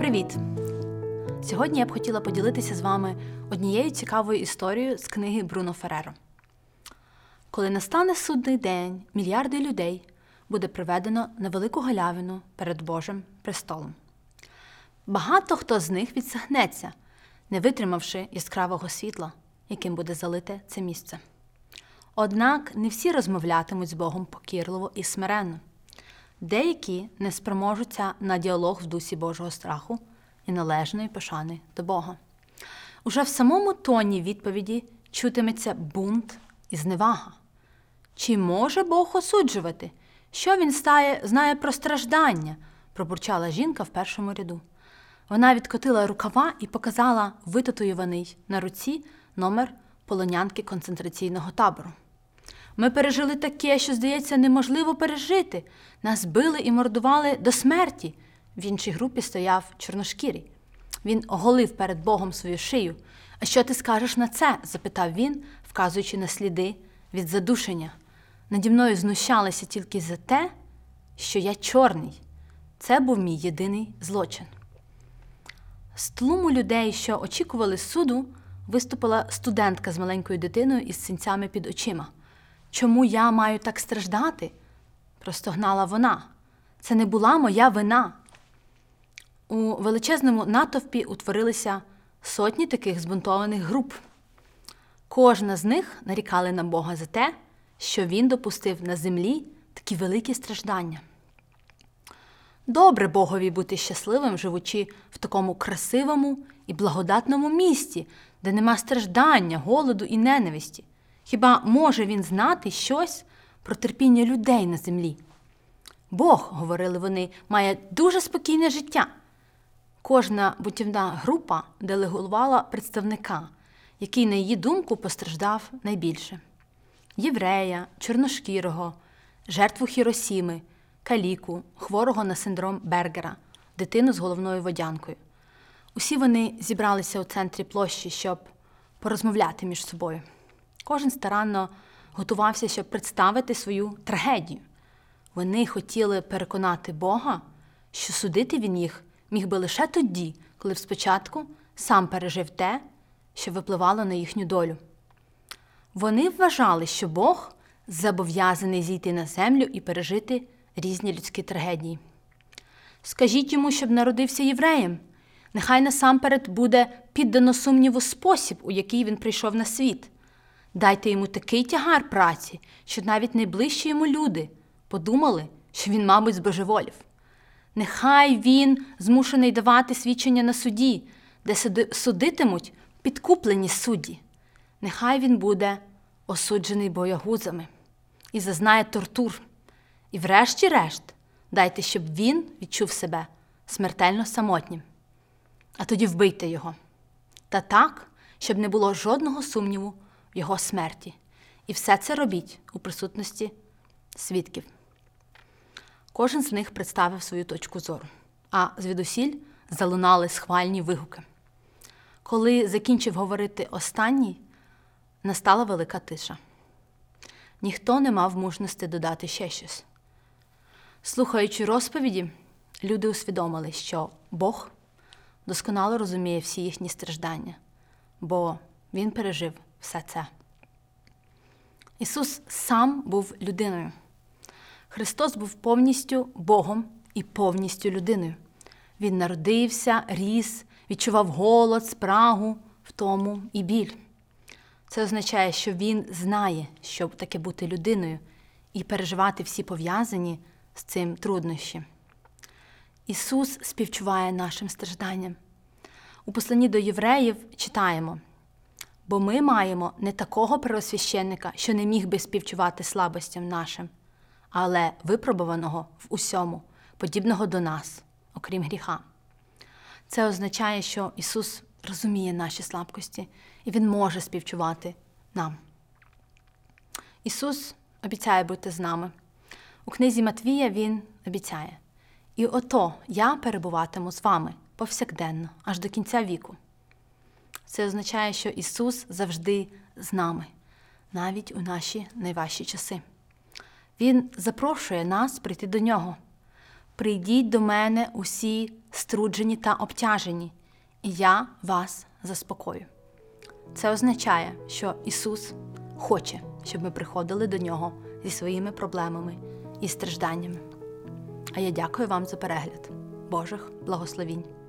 Привіт! Сьогодні я б хотіла поділитися з вами однією цікавою історією з книги Бруно Ферреро. Коли настане судний день, мільярди людей буде приведено на велику галявину перед Божим престолом. Багато хто з них відсахнеться, не витримавши яскравого світла, яким буде залите це місце. Однак не всі розмовлятимуть з Богом покірливо і смиренно. Деякі не спроможуться на діалог в дусі Божого страху і належної пошани до Бога. Уже в самому тоні відповіді чутиметься бунт і зневага. Чи може Бог осуджувати? Що він знає про страждання? Пробурчала жінка в першому ряду. Вона відкотила рукава і показала витатуюваний на руці номер полонянки концентраційного табору. Ми пережили таке, що, здається, неможливо пережити. Нас били і мордували до смерті. В іншій групі стояв чорношкірий. Він оголив перед Богом свою шию. «А що ти скажеш на це?» – запитав він, вказуючи на сліди від задушення. «Наді мною знущалися тільки за те, що я чорний. Це був мій єдиний злочин». З тлуму людей, що очікували суду, виступила студентка з маленькою дитиною із синцями під очима. «Чому я маю так страждати?» – простогнала вона. «Це не була моя вина». У величезному натовпі утворилися сотні таких збунтованих груп. Кожна з них нарікала на Бога за те, що він допустив на землі такі великі страждання. Добре Богові бути щасливим, живучи в такому красивому і благодатному місті, де нема страждання, голоду і ненависті. Хіба може він знати щось про терпіння людей на землі? Бог, говорили вони, має дуже спокійне життя. Кожна бунтівна група делегувала представника, який, на її думку, постраждав найбільше. Єврея, чорношкірого, жертву Хіросіми, каліку, хворого на синдром Бергера, дитину з головною водянкою. Усі вони зібралися у центрі площі, щоб порозмовляти між собою. Кожен старанно готувався, щоб представити свою трагедію. Вони хотіли переконати Бога, що судити він їх міг би лише тоді, коли спочатку сам пережив те, що випливало на їхню долю. Вони вважали, що Бог зобов'язаний зійти на землю і пережити різні людські трагедії. «Скажіть йому, щоб народився євреєм. Нехай насамперед буде піддано сумніву спосіб, у який він прийшов на світ. Дайте йому такий тягар праці, що навіть найближчі йому люди подумали, що він, мабуть, збожеволів. Нехай він змушений давати свідчення на суді, де судитимуть підкуплені судді. Нехай він буде осуджений боягузами і зазнає тортур. І врешті-решт дайте, щоб він відчув себе смертельно самотнім. А тоді вбийте його. Та так, щоб не було жодного сумніву в його смерті. І все це робіть у присутності свідків». Кожен з них представив свою точку зору, а звідусіль залунали схвальні вигуки. Коли закінчив говорити останній, настала велика тиша. Ніхто не мав мужності додати ще щось. Слухаючи розповіді, люди усвідомили, що Бог досконало розуміє всі їхні страждання, бо Він пережив все це. Ісус сам був людиною. Христос був повністю Богом і повністю людиною. Він народився, ріс, відчував голод, спрагу, втому і біль. Це означає, що Він знає, що таке бути людиною і переживати всі пов'язані з цим труднощі. Ісус співчуває нашим стражданням. У посланні до євреїв читаємо: «Бо ми маємо не такого первосвященника, що не міг би співчувати слабостям нашим, але випробуваного в усьому, подібного до нас, окрім гріха». Це означає, що Ісус розуміє наші слабкості, і Він може співчувати нам. Ісус обіцяє бути з нами. У книзі Матвія Він обіцяє: «І ото я перебуватиму з вами повсякденно, аж до кінця віку». Це означає, що Ісус завжди з нами, навіть у наші найважчі часи. Він запрошує нас прийти до Нього. прийдіть до мене усі струджені та обтяжені, і я вас заспокою. Це означає, що Ісус хоче, щоб ми приходили до Нього зі своїми проблемами і стражданнями. А я дякую вам за перегляд. Божих благословінь!